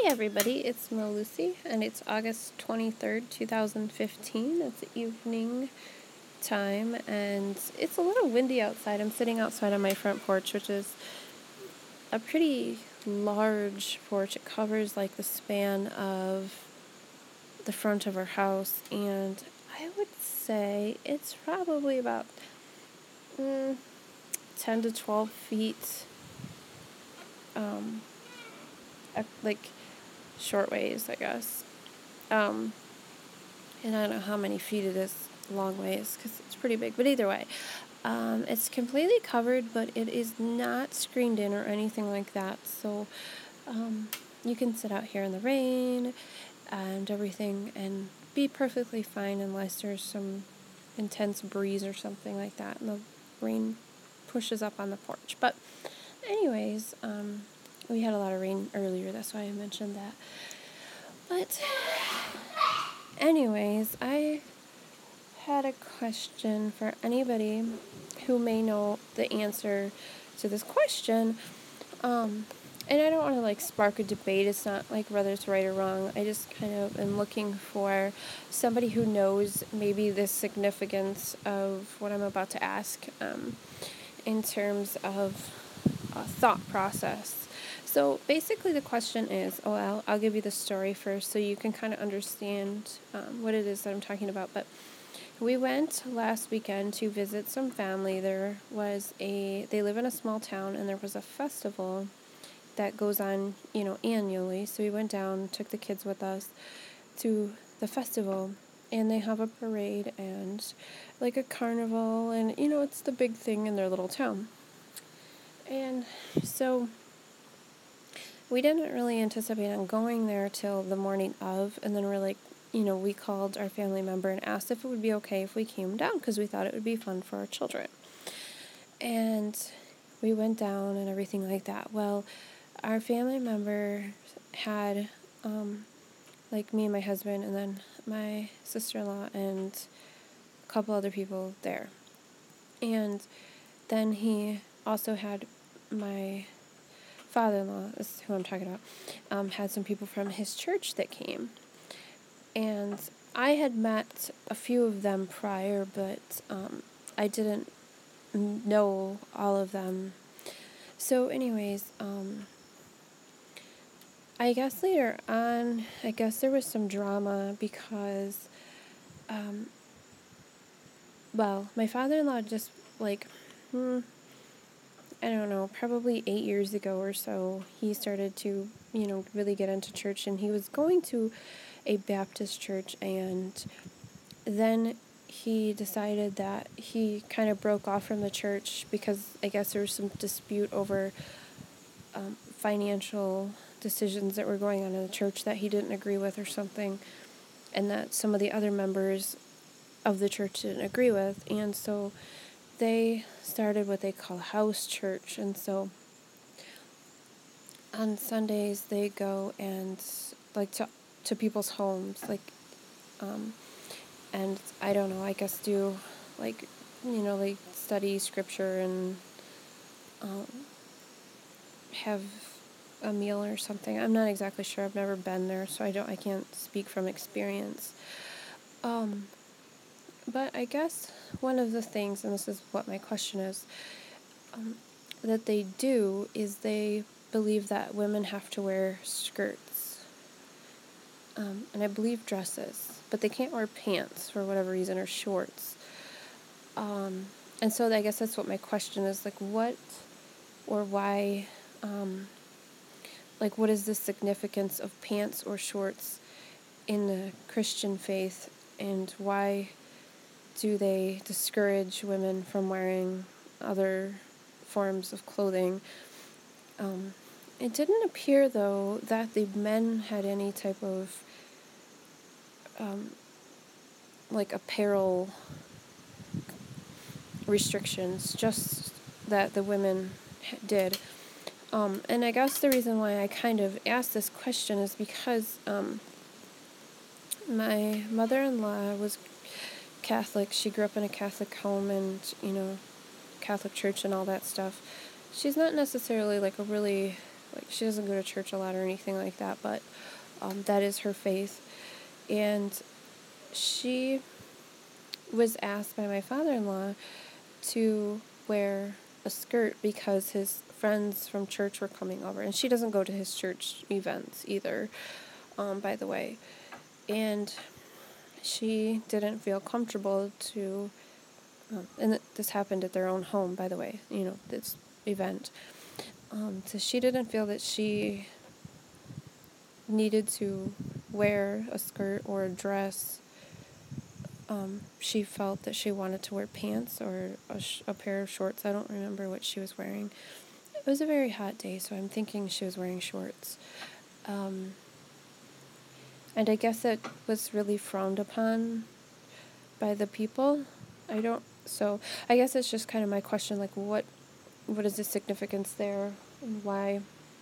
everybody, it's Mo Lucy, and it's August 23rd, 2015. It's evening time, and it's a little windy outside. I'm sitting outside on my front porch, which is a pretty large porch. It covers like the span of the front of our house, and I would say it's probably about 10 to 12 feet, like short ways, I guess. And I don't know how many feet it is long ways because it's pretty big. But either way, it's completely covered, but it is not screened in or anything like that. So you can sit out here in the rain and everything and be perfectly fine unless there's some intense breeze or something like that and the rain pushes up on the porch. But anyways, we had a lot of rain earlier. That's why I mentioned that. But anyways, I had a question for anybody who may know the answer to this question. And I don't want to like spark a debate. It's not like whether it's right or wrong. I just kind of am looking for somebody who knows maybe the significance of what I'm about to ask in terms of thought process. So basically the question is, I'll give you the story first so you can kind of understand what it is that I'm talking about. But we went last weekend to visit some family. They live in a small town, and there was a festival that goes on, annually. So we went down, took the kids with us to the festival, and they have a parade and like a carnival, and it's the big thing in their little town. And so we didn't really anticipate on going there till the morning of, and then we're like, we called our family member and asked if it would be okay if we came down because we thought it would be fun for our children. And we went down and everything like that. Well, our family member had, like me and my husband and then my sister-in-law and a couple other people there. And then he also had my father-in-law, this is who I'm talking about, had some people from his church that came. And I had met a few of them prior, but I didn't know all of them. So anyways, I guess later on, there was some drama because, my father-in-law just, I don't know, probably 8 years ago or so, he started to, really get into church, and he was going to a Baptist church, and then he decided that he kind of broke off from the church because I guess there was some dispute over financial decisions that were going on in the church that he didn't agree with or something, and that some of the other members of the church didn't agree with, and so they started what they call house church. And so on Sundays they go and to people's homes, and I don't know, I guess do they study scripture and have a meal or something. I'm not exactly sure. I've never been there, so I can't speak from experience. But I guess one of the things, and this is what my question is, that they do is they believe that women have to wear skirts, and I believe dresses, but they can't wear pants for whatever reason, or shorts. And so I guess that's what my question is, what or why, what is the significance of pants or shorts in the Christian faith, and why do they discourage women from wearing other forms of clothing? It didn't appear, though, that the men had any type of apparel restrictions, just that the women did. And I guess the reason why I kind of asked this question is because my mother-in-law was Catholic. She grew up in a Catholic home and, Catholic church and all that stuff. She's not necessarily a really Like, she doesn't go to church a lot or anything like that, but that is her faith. And she was asked by my father-in-law to wear a skirt because his friends from church were coming over. And she doesn't go to his church events either, by the way. And she didn't feel comfortable to, and this happened at their own home, by the way, this event. So she didn't feel that she needed to wear a skirt or a dress. She felt that she wanted to wear pants or a pair of shorts. I don't remember what she was wearing. It was a very hot day, so I'm thinking she was wearing shorts. And I guess it was really frowned upon by the people. So I guess it's just kind of my question, like, what is the significance there, and why?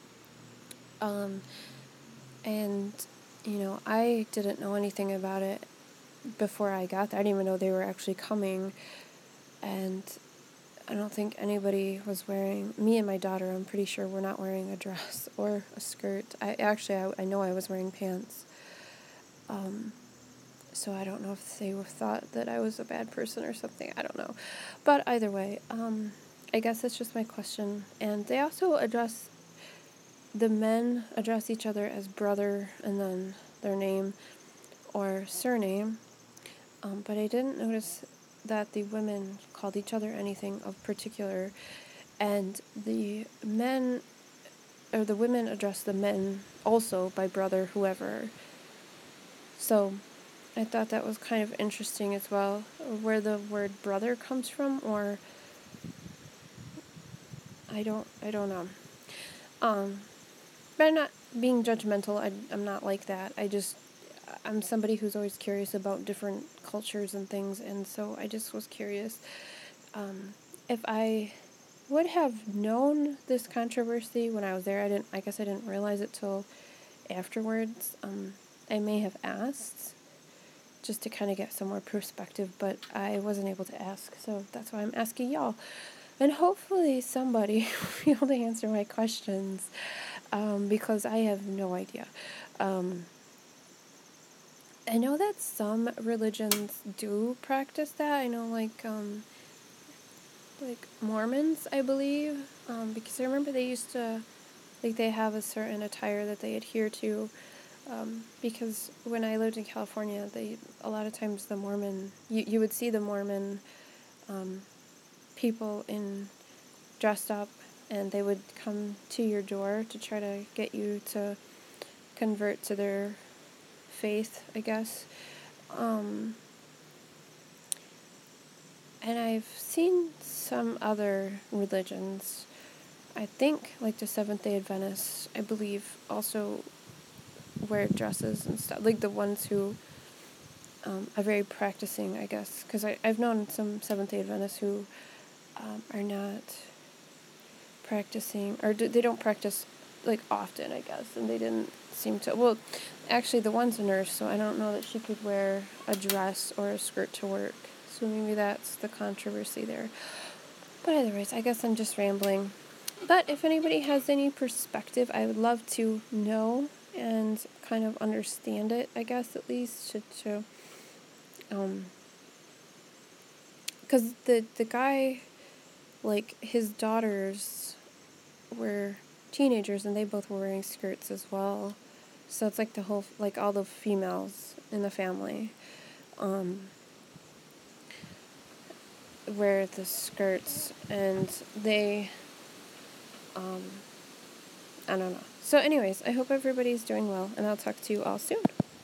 And, I didn't know anything about it before I got there. I didn't even know they were actually coming, and I don't think anybody was wearing, me and my daughter, I'm pretty sure we're not wearing a dress or a skirt. I know I was wearing pants. So I don't know if they thought that I was a bad person or something. I don't know. But either way, I guess that's just my question. And they also the men address each other as brother and then their name or surname. But I didn't notice that the women called each other anything of particular. And the women address the men also by brother, whoever. So I thought that was kind of interesting as well, where the word brother comes from, or I don't know. But I'm not being judgmental. I'm not like that. I'm somebody who's always curious about different cultures and things, and so I just was curious. If I would have known this controversy when I was there, I guess I didn't realize it till afterwards. I may have asked, just to kind of get some more perspective, but I wasn't able to ask, so that's why I'm asking y'all. And hopefully somebody will be able to answer my questions, because I have no idea. I know that some religions do practice that. I know, like Mormons, I believe, because I remember they used to, they have a certain attire that they adhere to. Because when I lived in California, a lot of times the Mormon, you would see the Mormon people dressed up, and they would come to your door to try to get you to convert to their faith, I guess. And I've seen some other religions, I think, like the Seventh-day Adventists, I believe, also wear dresses and stuff, like the ones who are very practicing, I guess, because I've known some Seventh-day Adventists who are not practicing, or they don't practice, like, often, I guess, and they didn't seem to, well, actually, the one's a nurse, so I don't know that she could wear a dress or a skirt to work, so maybe that's the controversy there. But otherwise, I guess I'm just rambling. But if anybody has any perspective, I would love to know and kind of understand it, I guess, at least, because the guy, like, his daughters were teenagers, and they both were wearing skirts as well, so it's like all the females in the family wear the skirts, and they, I don't know. So anyways, I hope everybody's doing well, and I'll talk to you all soon.